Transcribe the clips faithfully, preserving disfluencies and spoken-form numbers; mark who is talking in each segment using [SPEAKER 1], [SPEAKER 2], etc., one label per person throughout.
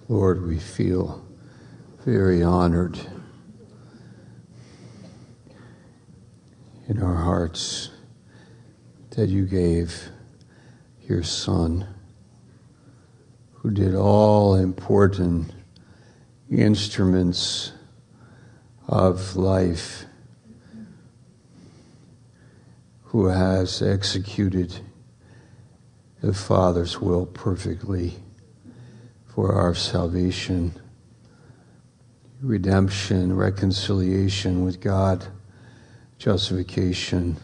[SPEAKER 1] Lord, we feel very honored in our hearts that you gave your Son, who did all important instruments of life, who has executed the Father's will perfectly for our salvation, redemption, reconciliation with God, justification.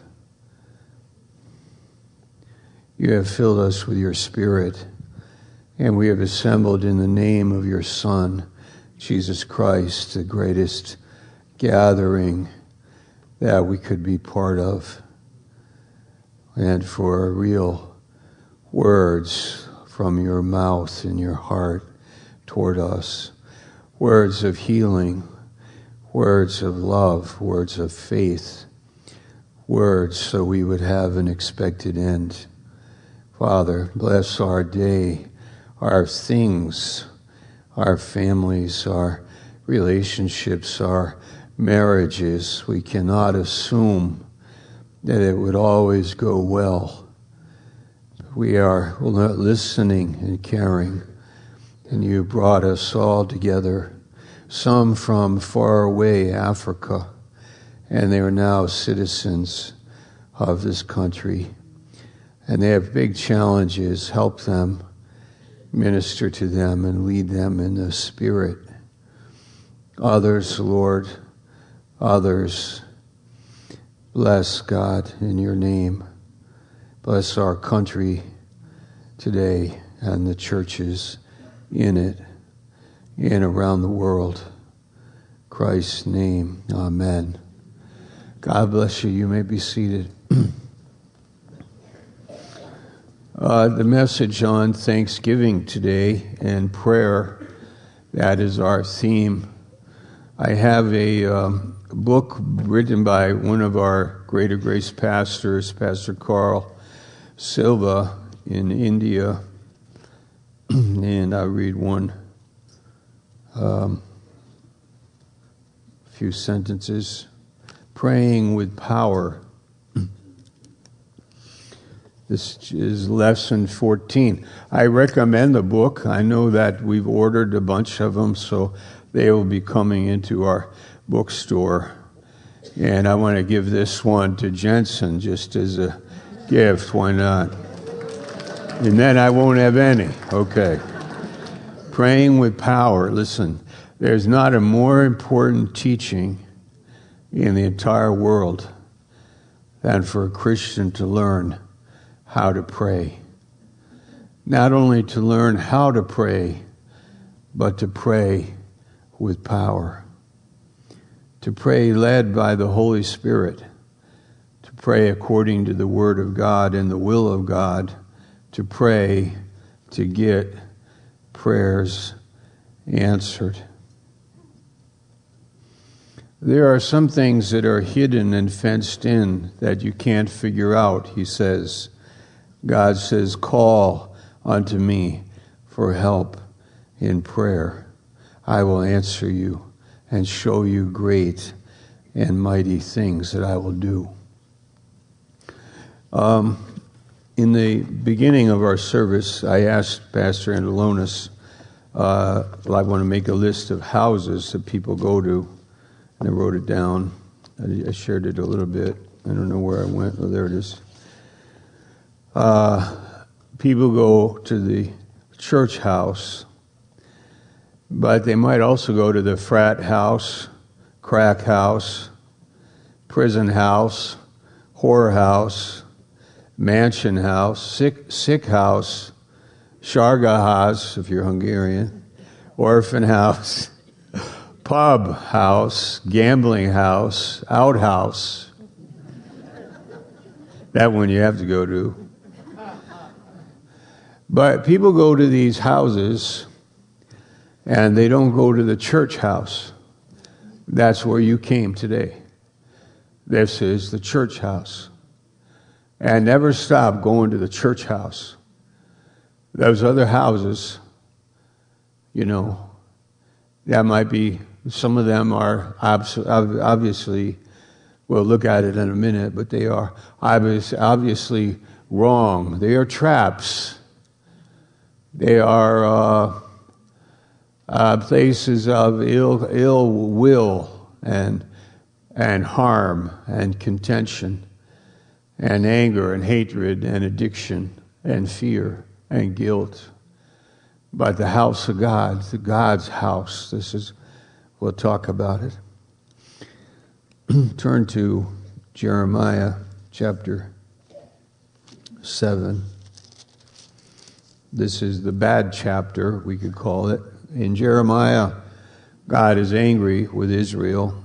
[SPEAKER 1] You have filled us with your Spirit, and we have assembled in the name of your Son, Jesus Christ, the greatest gathering that we could be part of, and for real words from your mouth and your heart toward us, words of healing, words of love, words of faith, words so we would have an expected end. Father, bless our day, our things, our families, our relationships, our marriages. We cannot assume that it would always go well. We are well, not listening and caring, and you brought us all together, some from far away Africa, and they are now citizens of this country, and they have big challenges. Help them, minister to them, and lead them in the Spirit. Others, Lord, others, bless God in your name. Bless our country today and the churches in it and around the world. In Christ's name, amen. God bless you. You may be seated. uh, the message on Thanksgiving today and prayer, that is our theme. I have a um, book written by one of our Greater Grace pastors, Pastor Carl Silva in India, and I'll read one um, few sentences. Praying with power. This is lesson fourteen. I recommend the book. I know that we've ordered a bunch of them, so they will be coming into our bookstore. And I want to give this one to Jensen just as a gift. Why not? And then I won't have any. Okay. Praying with power. Listen, there's not a more important teaching in the entire world than for a Christian to learn how to pray. Not only to learn how to pray, but to pray with power. To pray led by the Holy Spirit. Pray according to the Word of God and the will of God, to pray to get prayers answered. There are some things that are hidden and fenced in that you can't figure out, he says. God says, call unto me for help in prayer. I will answer you and show you great and mighty things that I will do. Um, in the beginning of our service, I asked Pastor Angelonis, uh, well, I want to make a list of houses that people go to, and I wrote it down. I, I shared it a little bit. I don't know where I went. Oh, there it is. Uh, people go to the church house, but they might also go to the frat house, crack house, prison house, whore house, mansion house, sick sick house, Sharga house, if you're Hungarian, orphan house, pub house, gambling house, outhouse. That one you have to go to. But people go to these houses and they don't go to the church house. That's where you came today. This is the church house. And never stop going to the church house. Those other houses, you know, that might be, some of them are obviously, we'll look at it in a minute, but they are obviously wrong. They are traps. They are uh, uh, places of ill ill will and and harm and contention and anger and hatred and addiction and fear and guilt. But the house of God, the God's house, this is, we'll talk about it. Turn to Jeremiah chapter seven. This is the bad chapter, we could call it. In Jeremiah, God is angry with Israel,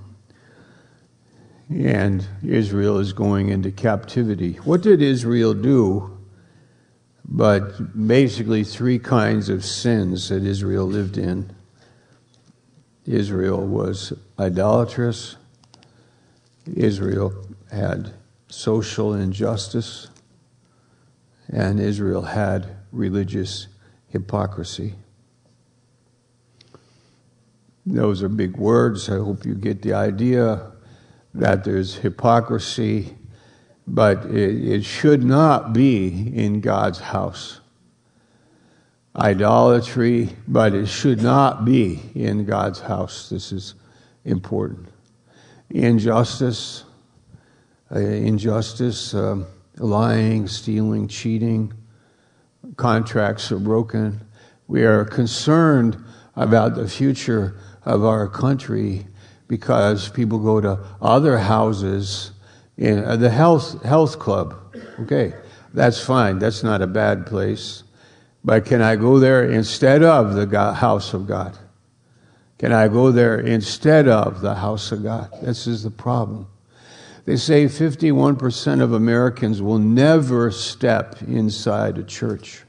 [SPEAKER 1] and Israel is going into captivity. What did Israel do? But basically three kinds of sins that Israel lived in. Israel was idolatrous. Israel had social injustice. And Israel had religious hypocrisy. Those are big words. I hope you get the idea that there's hypocrisy, but it, it should not be in God's house. Idolatry, but it should not be in God's house. This is important. Injustice, uh, injustice, um, lying, stealing, cheating, contracts are broken. We are concerned about the future of our country because people go to other houses in uh, the health health club. Okay, that's fine. That's not a bad place. But can I go there instead of the God, house of God? Can I go there instead of the house of God? This is the problem. They say fifty-one percent of Americans will never step inside a church.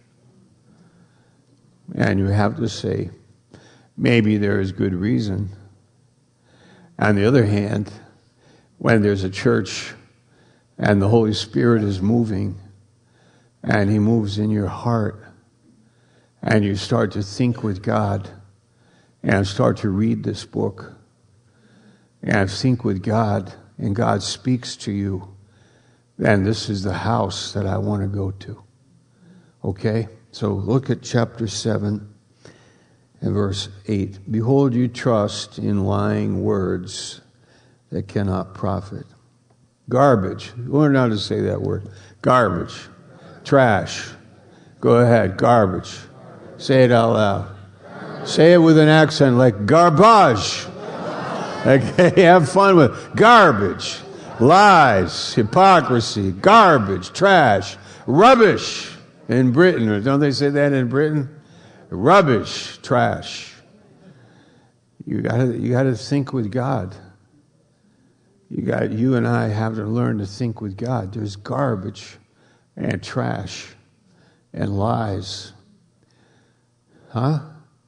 [SPEAKER 1] And you have to say, maybe there is good reason. On the other hand, when there's a church and the Holy Spirit is moving, and He moves in your heart, and you start to think with God, and start to read this book, and think with God, and God speaks to you, then this is the house that I want to go to. Okay? So look at chapter seven and verse eight. Behold, you trust in lying words that cannot profit. Garbage. Learn how to say that word. Garbage. Trash. Go ahead. Garbage. Say it out loud. Say it with an accent like garbage. Okay, have fun with it. Garbage. Lies. Hypocrisy. Garbage. Trash. Rubbish. In Britain, don't they say that in Britain? Rubbish, trash. You gotta, you gotta think with God. You got, you and I have to learn to think with God. There's garbage and trash and lies. Huh?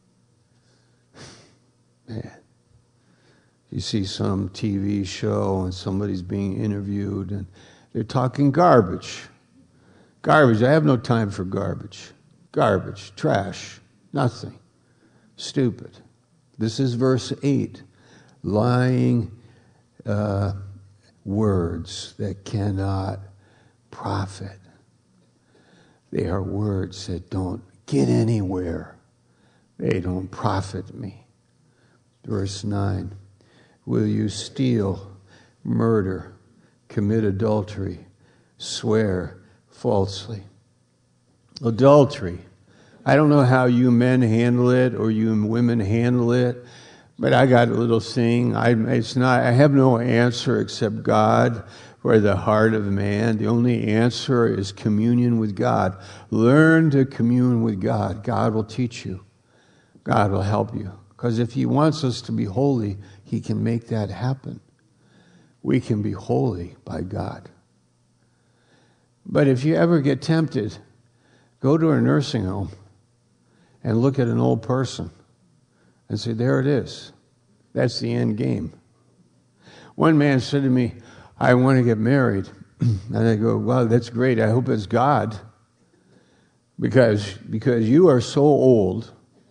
[SPEAKER 1] Man. You see some T V show and somebody's being interviewed and they're talking garbage. Garbage. I have no time for garbage. Garbage, trash. Nothing. Stupid. This is verse eight. Lying uh, words that cannot profit. They are words that don't get anywhere. They don't profit me. Verse nine. Will you steal, murder, commit adultery, swear falsely? Adultery. I don't know how you men handle it or you women handle it, but I got a little thing. I, it's not. I have no answer except God for the heart of man. The only answer is communion with God. Learn to commune with God. God will teach you. God will help you. Because if He wants us to be holy, He can make that happen. We can be holy by God. But if you ever get tempted, go to a nursing home and look at an old person and say, there it is. That's the end game. One man said to me, I want to get married. And I go, well, that's great. I hope it's God. Because, because you are so old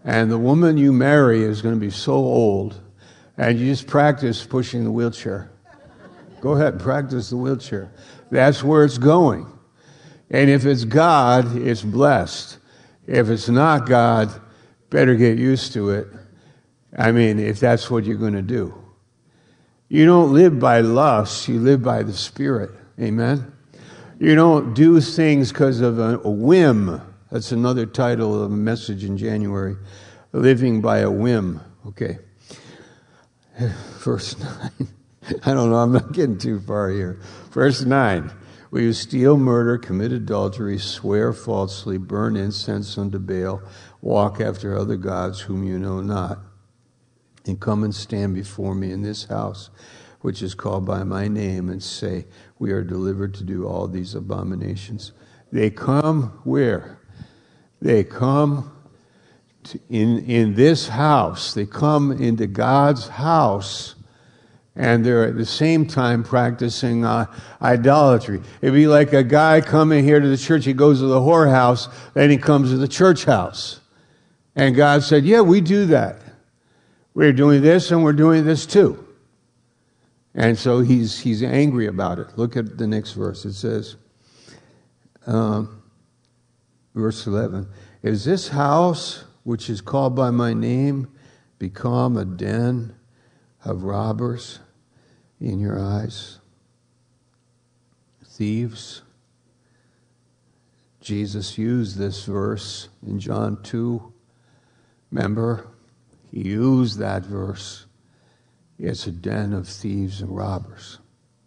[SPEAKER 1] And the woman you marry is going to be so old, and you just practice pushing the wheelchair. Go ahead and practice the wheelchair. That's where it's going. And if it's God, it's blessed. If it's not God, better get used to it. I mean, if that's what you're going to do. You don't live by lust, you live by the Spirit. Amen? You don't do things because of a, a whim. That's another title of a message in January. Living by a whim. Okay. Verse nine. I don't know, I'm not getting too far here. Verse nine. Will you steal, murder, commit adultery, swear falsely, burn incense unto Baal, walk after other gods whom you know not, and come and stand before me in this house, which is called by my name, and say, we are delivered to do all these abominations. They come where? They come to in, in this house. They come into God's house, and they're at the same time practicing uh, idolatry. It'd be like a guy coming here to the church. He goes to the whorehouse, then he comes to the church house. And God said, yeah, we do that. We're doing this, and we're doing this too. And so he's he's angry about it. Look at the next verse. It says, um, verse eleven, is this house, which is called by my name, become a den of robbers in your eyes? Thieves? Jesus used this verse in John two. Remember? He used that verse. It's a den of thieves and robbers.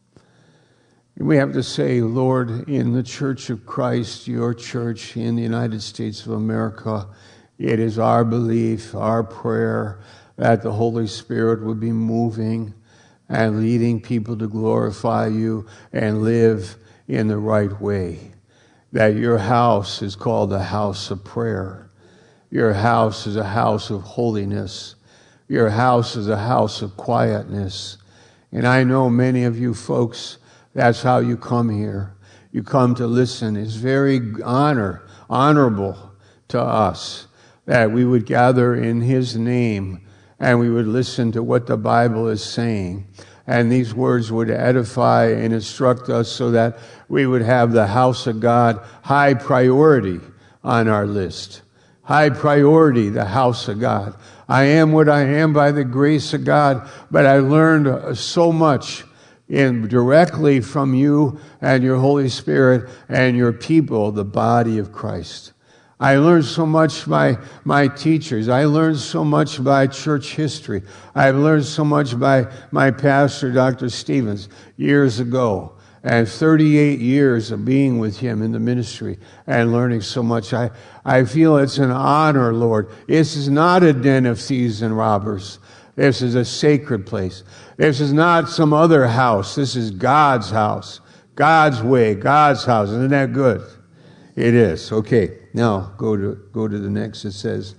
[SPEAKER 1] And we have to say, Lord, in the Church of Christ, your church in the United States of America, it is our belief, our prayer, that the Holy Spirit would be moving and leading people to glorify you and live in the right way. That your house is called a house of prayer. Your house is a house of holiness. Your house is a house of quietness. And I know many of you folks, that's how you come here. You come to listen. It's very honor, honorable to us that we would gather in His name and we would listen to what the Bible is saying. And these words would edify and instruct us so that we would have the house of God high priority on our list. High priority, the house of God. I am what I am by the grace of God, but I learned so much in directly from you and your Holy Spirit and your people, the body of Christ. I learned so much by my teachers. I learned so much by church history. I've learned so much by my pastor, Doctor Stevens, years ago. And thirty-eight years of being with him in the ministry and learning so much. I, I feel it's an honor, Lord. This is not a den of thieves and robbers. This is a sacred place. This is not some other house. This is God's house. God's way, God's house. Isn't that good? It is. Okay, now go to go to the next. It says,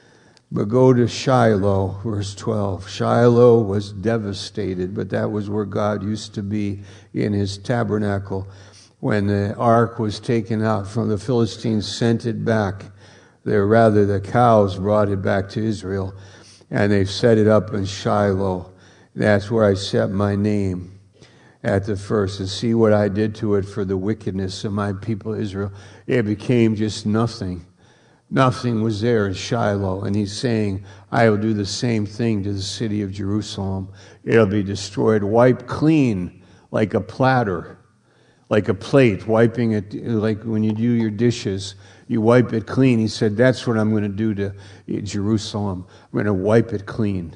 [SPEAKER 1] but go to Shiloh, verse twelve. Shiloh was devastated, but that was where God used to be in His tabernacle. When the ark was taken out from the Philistines, sent it back. There, rather, the cows brought it back to Israel, and they set it up in Shiloh. That's where I set my name at the first. And see what I did to it for the wickedness of my people Israel. It became just nothing. Nothing was there in Shiloh. And He's saying, I will do the same thing to the city of Jerusalem. It'll be destroyed, wiped clean like a platter, like a plate, wiping it, like when you do your dishes, you wipe it clean. He said, that's what I'm going to do to Jerusalem. I'm going to wipe it clean.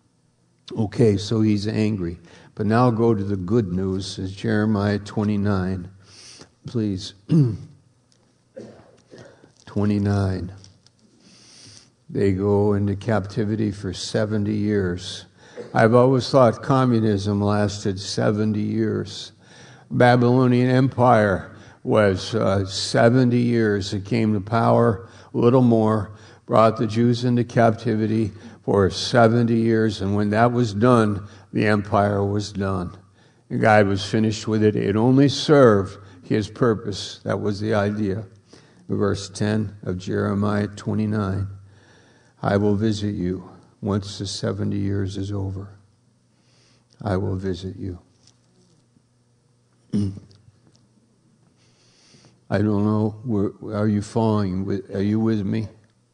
[SPEAKER 1] Okay, so He's angry. But now go to the good news, is Jeremiah twenty-nine. Please. twenty-nine. They go into captivity for seventy years. I've always thought communism lasted seventy years. Babylonian Empire was uh, seventy years. It came to power, a little more, brought the Jews into captivity for seventy years. And when that was done, the empire was done. And God was finished with it. It only served His purpose. That was the idea. Verse ten of Jeremiah twenty-nine. I will visit you once the seventy years is over. I will visit you. I don't know, where, are you following? With, are you with me?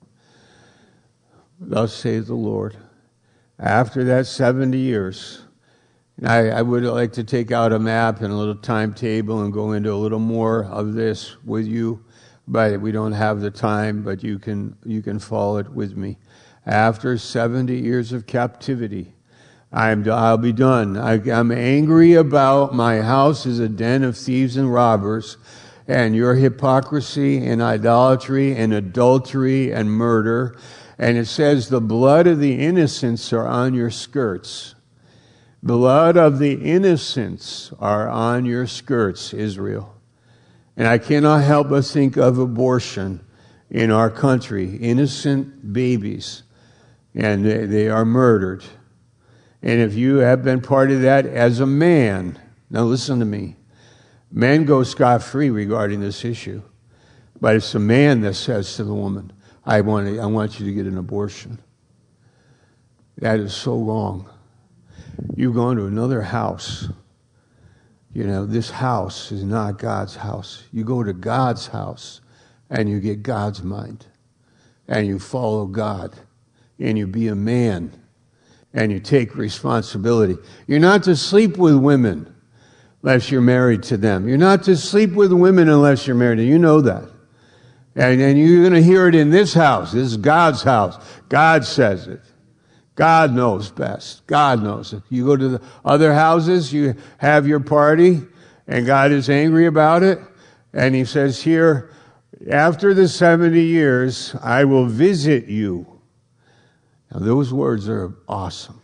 [SPEAKER 1] Thus saith the Lord. After that seventy years, I, I would like to take out a map and a little timetable and go into a little more of this with you, but we don't have the time, but you can you can follow it with me. After seventy years of captivity, I'm, I'll be done. I, I'm angry about my house is a den of thieves and robbers, and your hypocrisy and idolatry and adultery and murder. And it says the blood of the innocents are on your skirts. Blood of the innocents are on your skirts, Israel. And I cannot help but think of abortion in our country. Innocent babies. And they, they are murdered. And if you have been part of that as a man, now listen to me. Men go scot-free regarding this issue. But it's a man that says to the woman, I want to, I want you to get an abortion. That is so wrong. You go into another house. You know, this house is not God's house. You go to God's house and you get God's mind. And you follow God. And you be a man. And you take responsibility. You're not to sleep with women unless you're married to them. You're not to sleep with women unless you're married to them. You know that. And, and you're going to hear it in this house. This is God's house. God says it. God knows best. God knows it. You go to the other houses, you have your party, and God is angry about it. And he says here, after the seventy years, I will visit you. Now those words are awesome.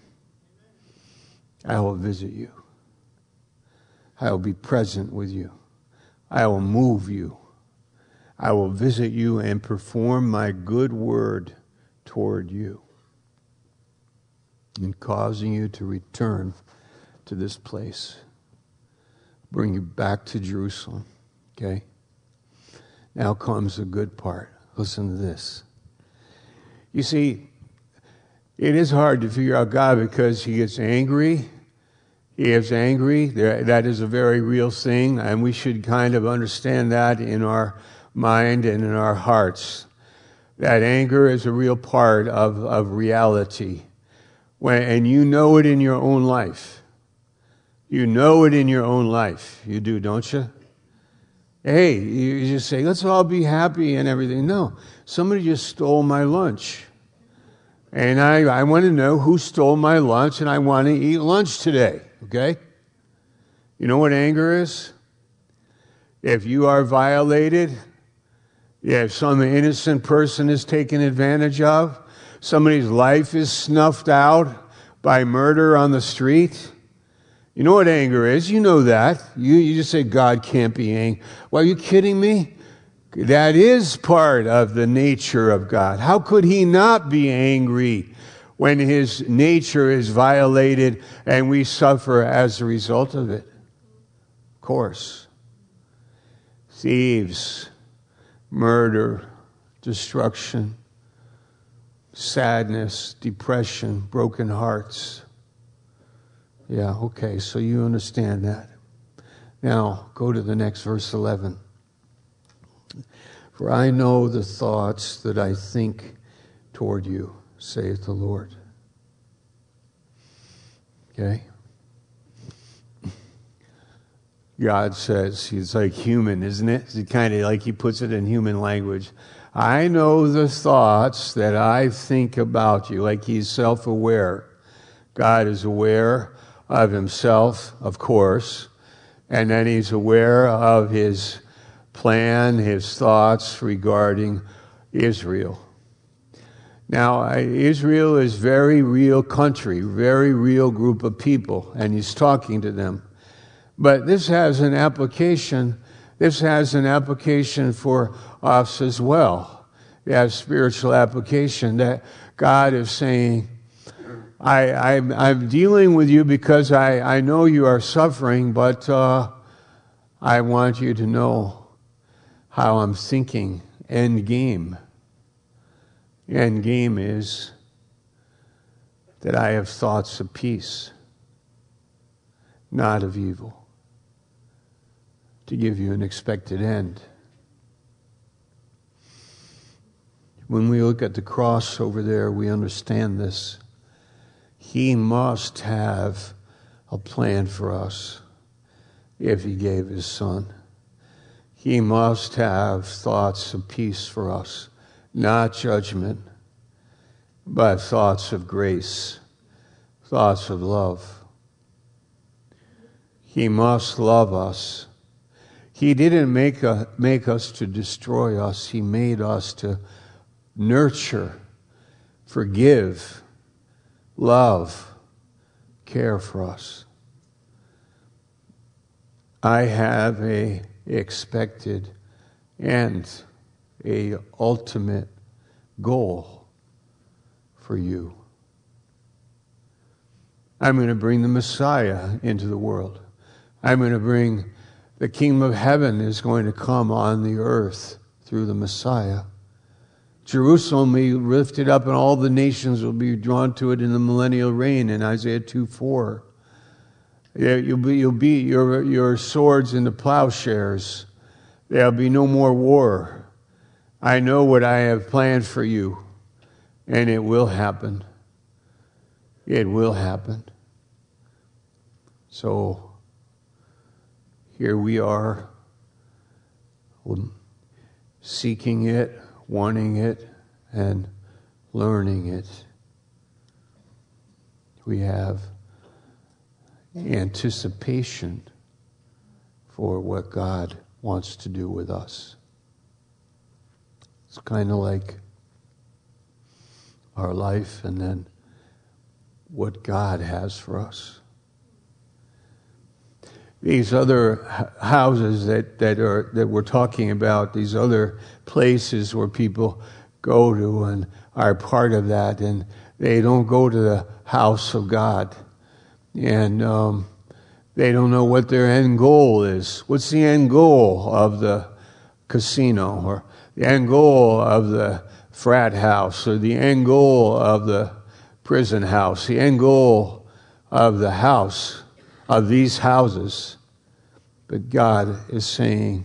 [SPEAKER 1] I will visit you. I will be present with you. I will move you. I will visit you and perform my good word toward you in causing you to return to this place. Bring you back to Jerusalem. Okay? Now comes the good part. Listen to this. You see, it is hard to figure out God because he gets angry. He gets angry. That is a very real thing, and we should kind of understand that in our mind and in our hearts. That anger is a real part of, of reality. When, and you know it in your own life. You know it in your own life. You do, don't you? Hey, you just say, let's all be happy and everything. No, somebody just stole my lunch. And I, I want to know who stole my lunch, and I want to eat lunch today. Okay? You know what anger is? If you are violated, if some innocent person is taken advantage of, somebody's life is snuffed out by murder on the street. You know what anger is? You know that. You, you just say, God can't be angry. Well, are you kidding me? That is part of the nature of God. How could he not be angry when his nature is violated and we suffer as a result of it? Of course. Thieves, murder, destruction, sadness, depression, broken hearts. Yeah, okay, so you understand that. Now, go to the next verse eleven. For I know the thoughts that I think toward you, saith the Lord. Okay? God says, he's like human, isn't it? It's kind of like he puts it in human language. I know the thoughts that I think about you, like he's self-aware. God is aware of himself, of course, and then he's aware of his plan, his thoughts regarding Israel. Now, Israel is very real country, very real group of people, and he's talking to them. But this has an application, this has an application for us as well. It has spiritual application that God is saying, I, I'm, I'm dealing with you because I, I know you are suffering, but uh, I want you to know how I'm thinking, end game. end game is that I have thoughts of peace, not of evil, to give you an expected end. When we look at the cross over there, we understand this. He must have a plan for us if he gave his son. He must have thoughts of peace for us, not judgment, but thoughts of grace, thoughts of love. He must love us. He didn't make, a, make us to destroy us. He made us to nurture, forgive, love, care for us. I have a expected end, a ultimate goal for you. I'm going to bring the Messiah into the world. I'm going to bring the kingdom of heaven is going to come on the earth through the Messiah. Jerusalem will be lifted up and all the nations will be drawn to it in the millennial reign in Isaiah two four. You'll be, you'll be your, your swords into plowshares. There'll be no more war. I know what I have planned for you, and it will happen. It will happen. So, here we are, seeking it, wanting it, and learning it. We have anticipation for what God wants to do with us. It's kind of like our life and then what God has for us. These other houses that, that are that we're talking about, these other places where people go to and are part of that, and they don't go to the house of God. And um, they don't know what their end goal is. What's the end goal of the casino, or the end goal of the frat house, or the end goal of the prison house, the end goal of the house, of these houses? But God is saying,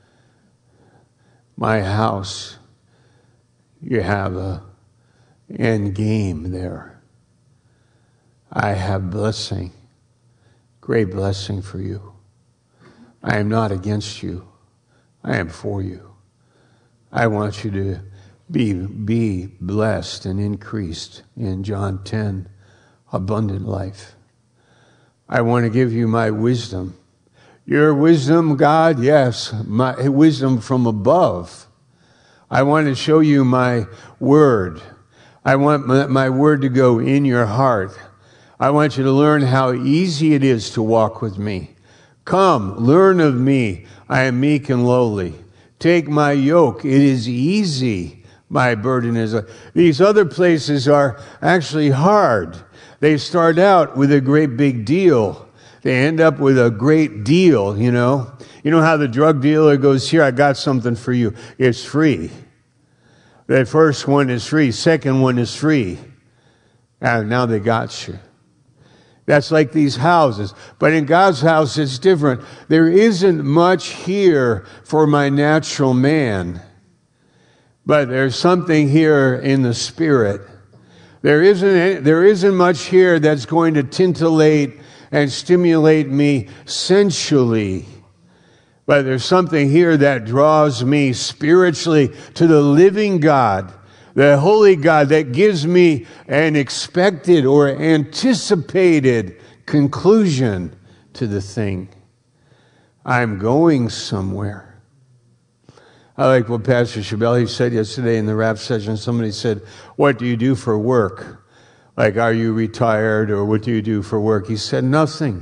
[SPEAKER 1] my house, you have a end game there. I have blessing, great blessing for you. I am not against you. I am for you. I want you to be, be blessed and increased in John ten, abundant life. I want to give you my wisdom. Your wisdom, God, yes, my wisdom from above. I want to show you my word. I want my, my word to go in your heart. I want you to learn how easy it is to walk with me. Come, learn of me. I am meek and lowly. Take my yoke. It is easy. My burden is... These other places are actually hard. They start out with a great big deal. They end up with a great deal, you know. You know how the drug dealer goes, here, I got something for you. It's free. The first one is free. Second one is free. And now they got you. That's like these houses. But in God's house, it's different. There isn't much here for my natural man. But there's something here in the spirit. There isn't, there isn't much here that's going to titillate and stimulate me sensually. But there's something here that draws me spiritually to the living God, the holy God, that gives me an expected or anticipated conclusion to the thing. I'm going somewhere. I like what Pastor Shabeli said yesterday in the rap session. Somebody said, what do you do for work? Like, are you retired, or what do you do for work? He said, nothing.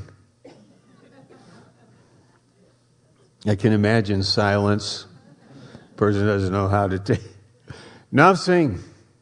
[SPEAKER 1] I can imagine silence. Person doesn't know how to take. Nothing.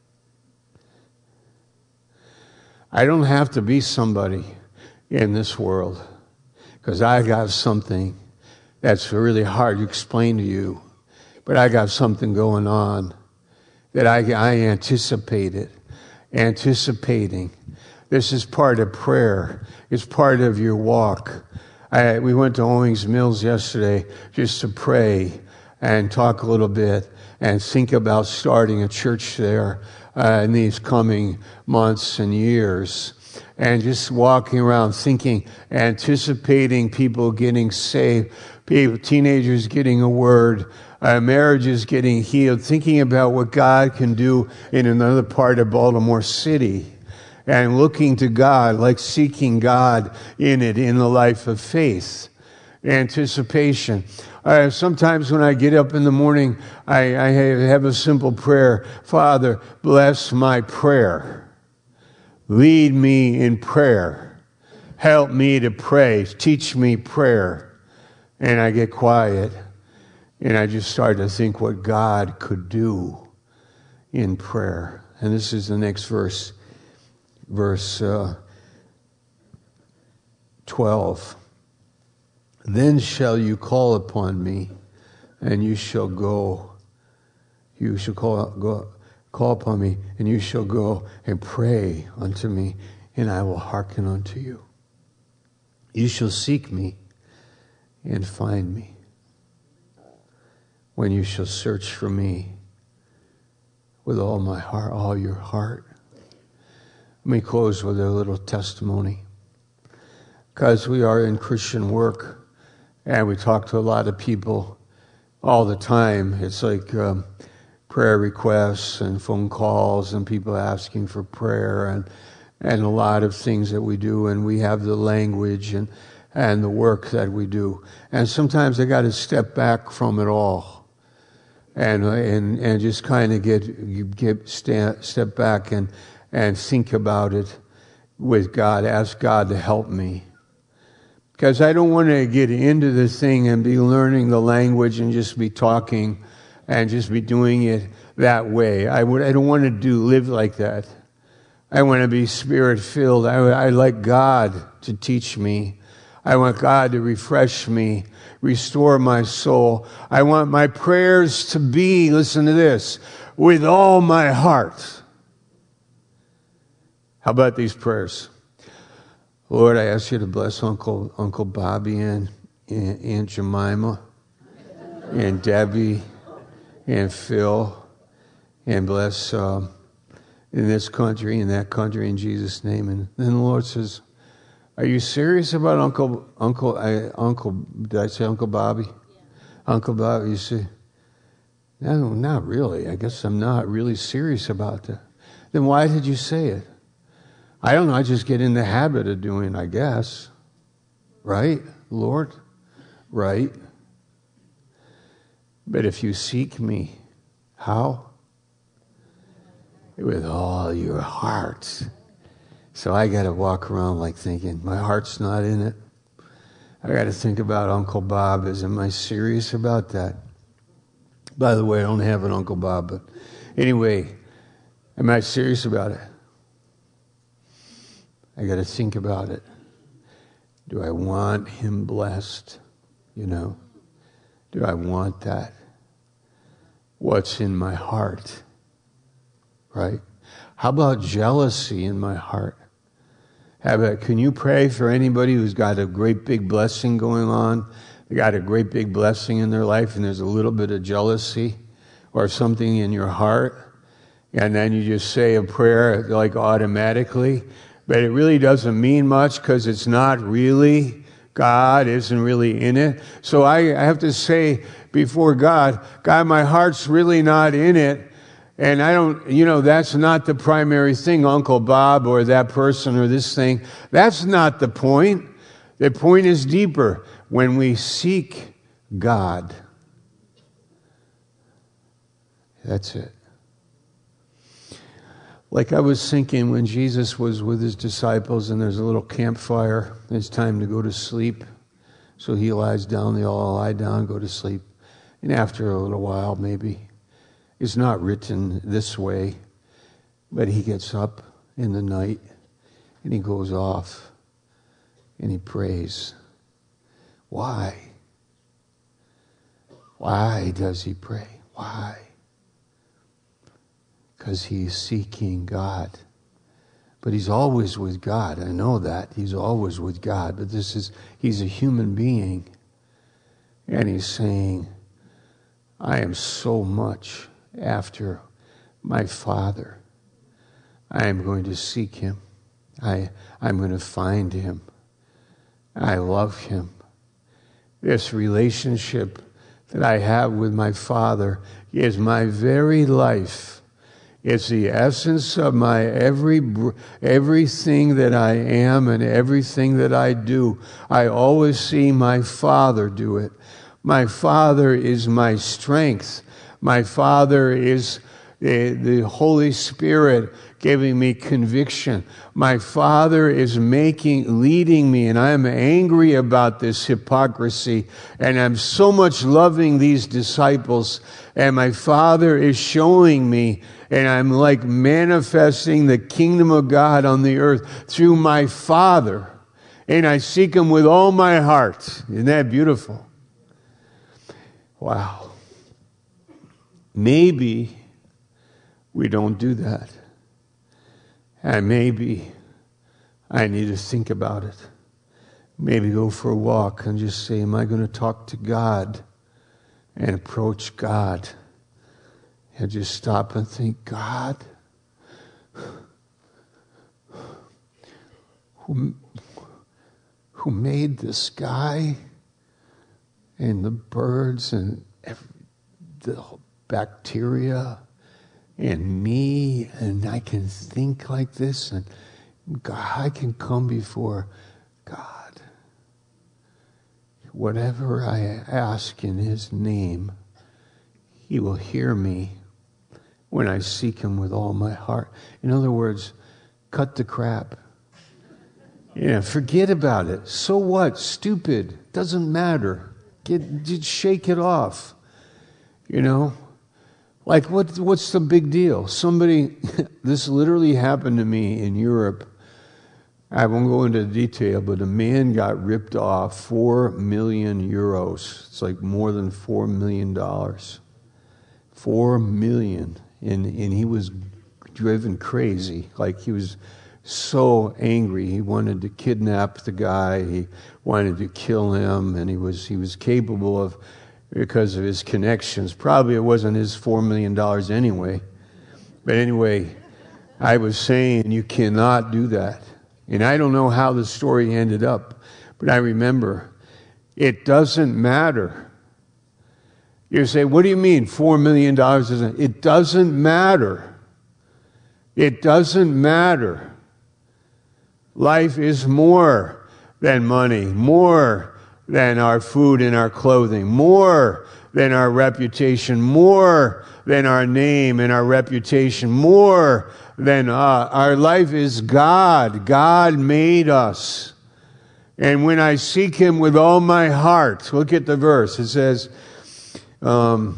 [SPEAKER 1] I don't have to be somebody in this world, because I got something that's really hard to explain to you. But I got something going on, that I, I anticipate it. Anticipating. This is part of prayer. It's part of your walk. I, we went to Owings Mills yesterday just to pray and talk a little bit and think about starting a church there uh, in these coming months and years. And just walking around thinking, anticipating people getting saved, people, teenagers getting a word, uh, marriages getting healed, thinking about what God can do in another part of Baltimore City. And looking to God, like seeking God in it, in the life of faith. Anticipation. Uh, sometimes when I get up in the morning, I, I have a simple prayer. Father, bless my prayer. Lead me in prayer. Help me to pray. Teach me prayer. And I get quiet. And I just start to think what God could do in prayer. And this is the next verse. Verse uh, twelve. Then shall you call upon me, and you shall go. You shall call, go, call upon me, and you shall go and pray unto me, and I will hearken unto you. You shall seek me and find me, when you shall search for me with all my heart, all your heart. Let me close with a little testimony. Because we are in Christian work, and we talk to a lot of people all the time. It's like um, prayer requests and phone calls and people asking for prayer and and a lot of things that we do. And we have the language and, and the work that we do. And sometimes I got to step back from it all and and and just kind of get, get stand, step back and and think about it with God. Ask God to help me. Because I don't want to get into the thing and be learning the language and just be talking and just be doing it that way. I would. I don't want to do live like that. I want to be Spirit-filled. I, I like God to teach me. I want God to refresh me, restore my soul. I want my prayers to be, listen to this, with all my heart. How about these prayers? Lord, I ask you to bless Uncle Uncle Bobby and, and Aunt Jemima and Debbie and Phil, and bless uh, in this country and that country in Jesus' name. And then the Lord says, "Are you serious about Uncle Uncle I, Uncle? Did I say Uncle Bobby? Yeah. Uncle Bobby?" You say, "No, not really. I guess I'm not really serious about that." Then why did you say it? I don't know, I just get in the habit of doing, I guess. Right, Lord? Right. But if you seek me, how? With all your heart. So I got to walk around like thinking, my heart's not in it. I got to think about Uncle Bob. Is, am I serious about that? By the way, I don't have an Uncle Bob, but anyway, am I serious about it? I got to think about it. Do I want him blessed? You know, do I want that? What's in my heart? Right? How about jealousy in my heart? How about, can you pray for anybody who's got a great big blessing going on? They got a great big blessing in their life and there's a little bit of jealousy or something in your heart. And then you just say a prayer like automatically. But it really doesn't mean much because it's not really, God isn't really in it. So I, I have to say before God, God, my heart's really not in it. And I don't, you know, that's not the primary thing, Uncle Bob or that person or this thing. That's not the point. The point is deeper. When we seek God, that's it. Like I was thinking when Jesus was with his disciples and there's a little campfire, it's time to go to sleep. So he lies down, they all lie down, go to sleep. And after a little while, maybe, it's not written this way, but he gets up in the night and he goes off and he prays. Why? Why does he pray? Why? because he's seeking God. But he's always with God. I know that. He's always with God. But this is, he's a human being. And he's saying, I am so much after my Father. I am going to seek him. I, I'm going to find him. I love him. This relationship that I have with my Father is my very life. It's the essence of my every everything that I am and everything that I do. I always see my Father do it. My Father is my strength. My Father is the, the Holy Spirit giving me conviction. My Father is making, leading me, and I am angry about this hypocrisy, and I'm so much loving these disciples, and my Father is showing me, and I'm like manifesting the kingdom of God on the earth through my Father, and I seek him with all my heart. Isn't that beautiful? Wow. Maybe we don't do that. And maybe I need to think about it. Maybe go for a walk and just say, am I going to talk to God and approach God? And just stop and think, God, who, who made the sky and the birds and every, the bacteria and me, and I can think like this, and God, I can come before God. Whatever I ask in his name, he will hear me when I seek him with all my heart. In other words, cut the crap. Yeah, forget about it. So what? Stupid. Doesn't matter. Get, just shake it off. You know? Like, what? What's the big deal? Somebody, this literally happened to me in Europe. I won't go into detail, but a man got ripped off four million euros. It's like more than four million dollars. Four million. And, and he was driven crazy. Like, he was so angry. He wanted to kidnap the guy. He wanted to kill him. And he was, he was capable of, because of his connections. Probably it wasn't his four million dollars anyway. But anyway, I was saying you cannot do that. And I don't know how the story ended up, but I remember it doesn't matter. You say, what do you mean four million dollars doesn't? It doesn't matter. It doesn't matter. Life is more than money, more than our food and our clothing, more than our reputation, more than our name and our reputation, more than uh, our life is God. God made us. And when I seek him with all my heart, look at the verse. It says, um,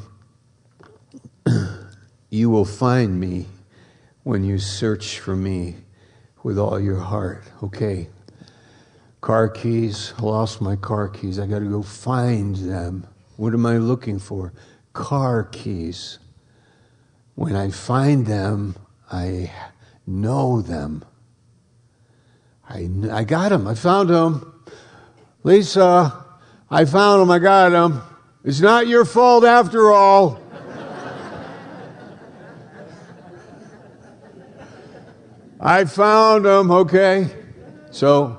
[SPEAKER 1] you will find me when you search for me with all your heart. Okay. Car keys. I lost my car keys. I got to go find them. What am I looking for? Car keys. When I find them, I know them. I, I got them. I found them. Lisa, I found them. I got them. It's not your fault after all. I found them. Okay. So,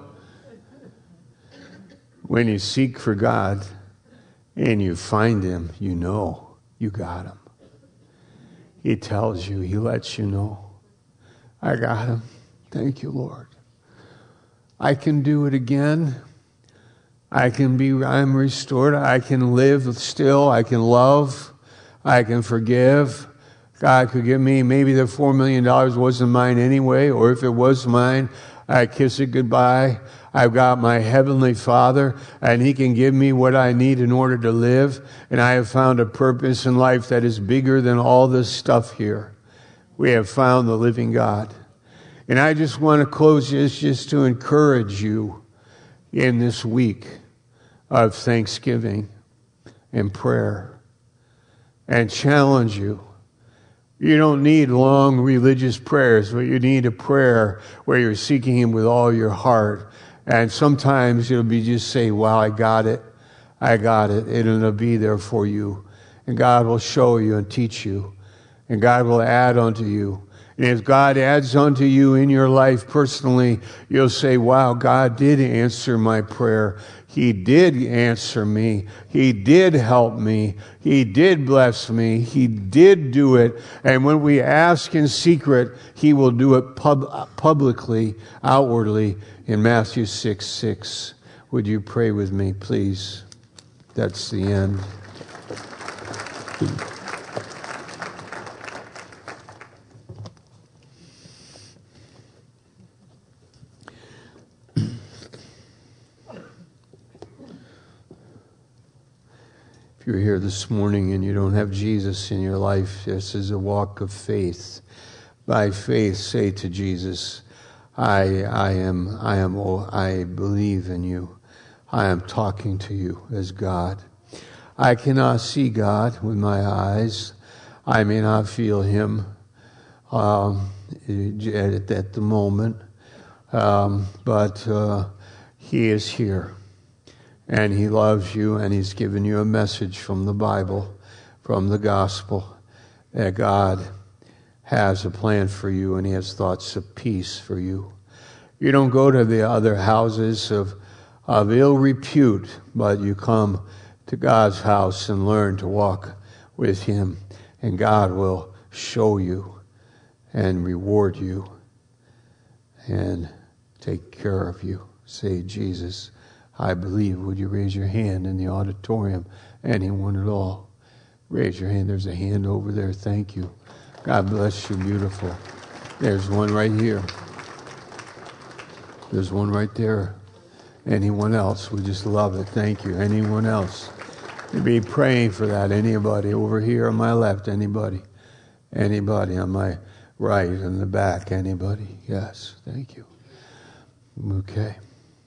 [SPEAKER 1] when you seek for God and you find him, you know you got him. He tells you, he lets you know, I got him. Thank you, Lord. I can do it again. I can be, I'm restored. I can live still. I can love. I can forgive. God could give me, maybe the four million dollars wasn't mine anyway, or if it was mine, I kiss it goodbye. I've got my heavenly Father, and he can give me what I need in order to live. And I have found a purpose in life that is bigger than all this stuff here. We have found the living God. And I just want to close this just to encourage you in this week of thanksgiving and prayer and challenge you. You don't need long religious prayers, but you need a prayer where you're seeking him with all your heart. And sometimes it'll be just say, wow, I got it. I got it. And it'll be there for you. And God will show you and teach you. And God will add unto you. And if God adds unto you in your life personally, you'll say, wow, God did answer my prayer. He did answer me. He did help me. He did bless me. He did do it. And when we ask in secret, he will do it pub- publicly, outwardly in Matthew six six. Would you pray with me, please? That's the end. If you're here this morning and you don't have Jesus in your life, this is a walk of faith. By faith, say to Jesus, I, I am, I am, oh, I believe in you. I am talking to you as God. I cannot see God with my eyes. I may not feel him um, at, at the moment, um, but uh, he is here. And he loves you, and he's given you a message from the Bible, from the gospel, that God has a plan for you, and he has thoughts of peace for you. You don't go to the other houses of, of ill repute, but you come to God's house and learn to walk with him, and God will show you and reward you and take care of you. Say, Jesus, I believe. Would you raise your hand in the auditorium? Anyone at all? Raise your hand. There's a hand over there. Thank you. God bless you. Beautiful. There's one right here. There's one right there. Anyone else? We just love it. Thank you. Anyone else? We'd be praying for that. Anybody over here on my left? Anybody? Anybody on my right in the back? Anybody? Yes. Thank you. Okay.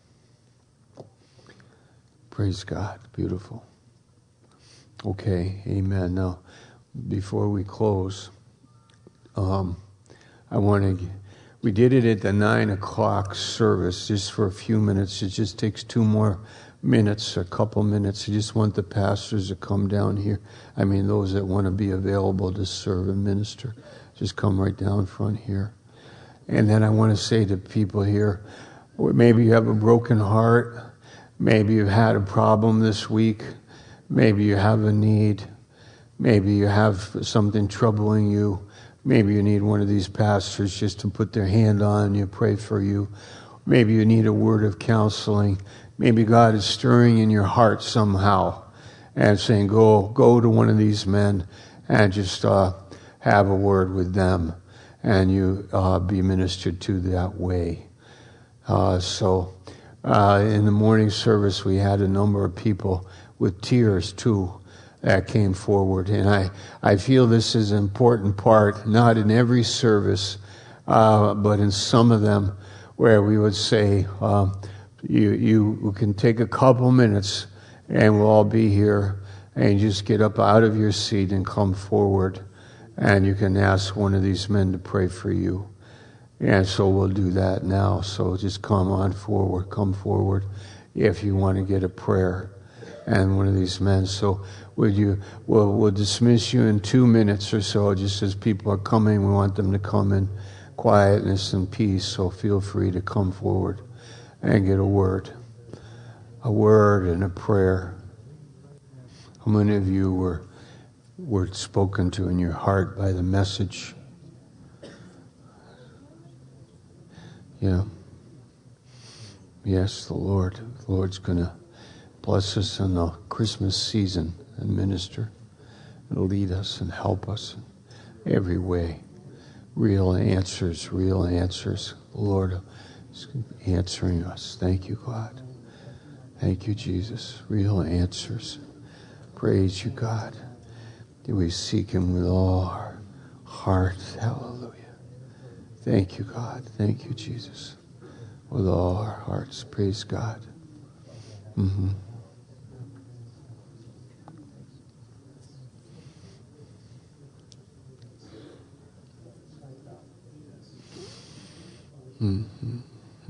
[SPEAKER 1] Praise God. Beautiful. Okay. Amen. Now, before we close, um, I want to, we did it at the nine o'clock service just for a few minutes. It just takes two more minutes, a couple minutes. I just want the pastors to come down here. I mean, those that want to be available to serve and minister, just come right down front here. And then I want to say to people here, maybe you have a broken heart. Maybe you've had a problem this week. Maybe you have a need. Maybe you have something troubling you. Maybe you need one of these pastors just to put their hand on you, pray for you. Maybe you need a word of counseling. Maybe God is stirring in your heart somehow and saying, go go to one of these men and just uh, have a word with them, and you uh, be ministered to that way. Uh, so... Uh, in the morning service, we had a number of people with tears, too, that came forward. And I, I feel this is an important part, not in every service, uh, but in some of them, where we would say, uh, you, you can take a couple minutes, and we'll all be here, and just get up out of your seat and come forward, and you can ask one of these men to pray for you. And so we'll do that now. So just come on forward, come forward if you want to get a prayer and one of these men. So would you, we'll, we'll dismiss you in two minutes or so, just as people are coming. We want them to come in quietness and peace. So feel free to come forward and get a word, a word and a prayer. How many of you were, were spoken to in your heart by the message? Yeah. Yes, the Lord. The Lord's going to bless us in the Christmas season and minister and lead us and help us in every way. Real answers, real answers. The Lord is answering us. Thank you, God. Thank you, Jesus. Real answers. Praise you, God. Do we seek him with all our heart? Hallelujah. Thank you, God. Thank you, Jesus. With all our hearts, praise God. Mm-hmm. Mm-hmm.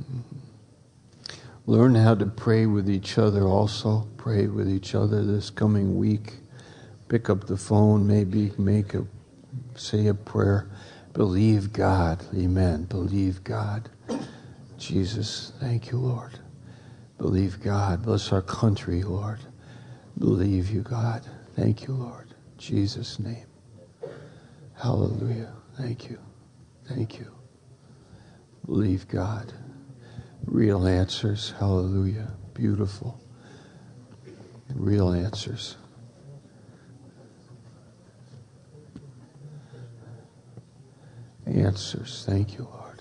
[SPEAKER 1] Learn how to pray with each other also. Pray with each other this coming week. Pick up the phone, maybe make a, say a prayer. Believe God. Amen. Believe God. Jesus, thank you, Lord. Believe God. Bless our country, Lord. Believe you, God. Thank you, Lord. In Jesus' name. Hallelujah. Thank you. Thank you. Believe God. Real answers. Hallelujah. Beautiful. Real answers. Answers. Thank you, Lord.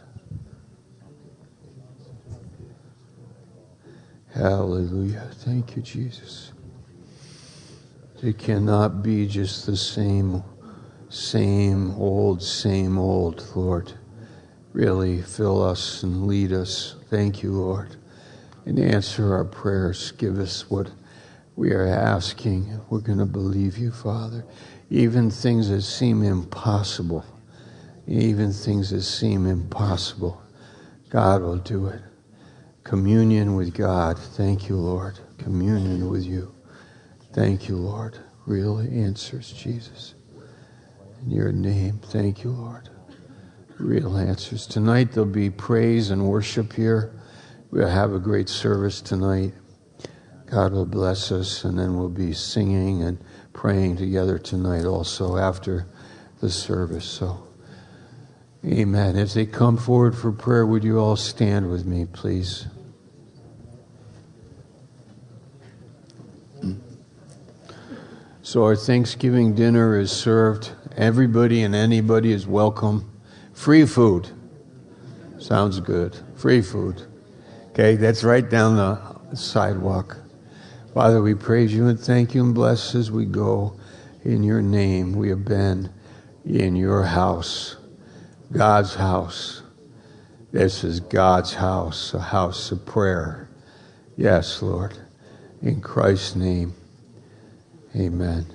[SPEAKER 1] Hallelujah. Thank you, Jesus. It cannot be just the same, same old, same old, Lord. Really fill us and lead us. Thank you, Lord. And answer our prayers. Give us what we are asking. We're going to believe you, Father. Even things that seem impossible. Even things that seem impossible. God will do it. Communion with God. Thank you, Lord. Communion with you. Thank you, Lord. Real answers, Jesus. In your name, thank you, Lord. Real answers. Tonight there'll be praise and worship here. We'll have a great service tonight. God will bless us, and then we'll be singing and praying together tonight also after the service. So, amen. As they come forward for prayer, would you all stand with me, please? So our Thanksgiving dinner is served. Everybody and anybody is welcome. Free food. Sounds good. Free food. Okay, that's right down the sidewalk. Father, we praise you and thank you and bless as we go. In your name, we have been in your house. God's house. This is God's house, a house of prayer. Yes, Lord. In Christ's name, amen.